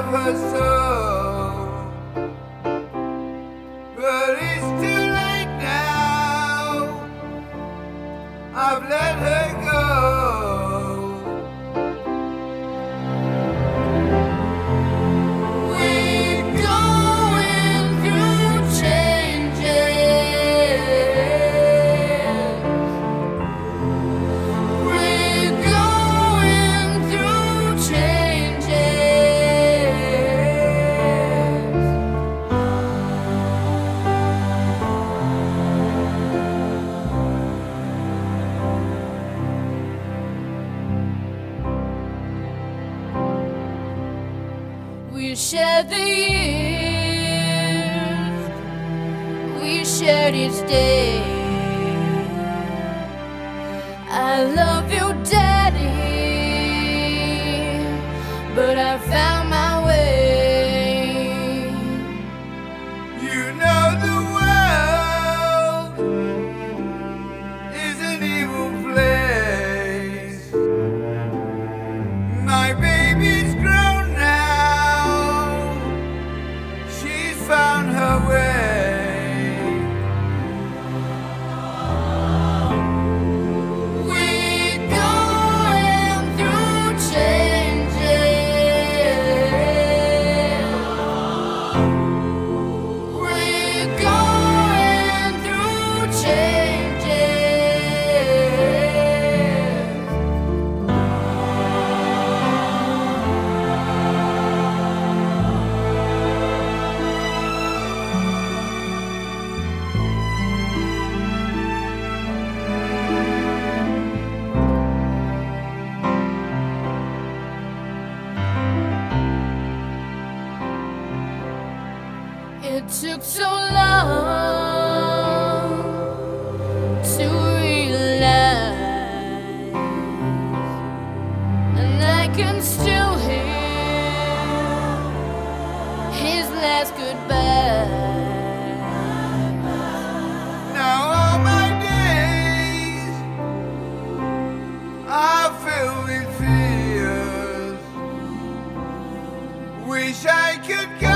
her soul. But it's too late now, I've let her go. We shared the years, we shared each day. I love you, Daddy, but I found my way. You know the world is an evil place. My baby's grown now, she's found her way. We're going through changes. We're going through changes. It took so long to realize, and I can still hear his last goodbye. Now all my days are filled with fears. Wish I could go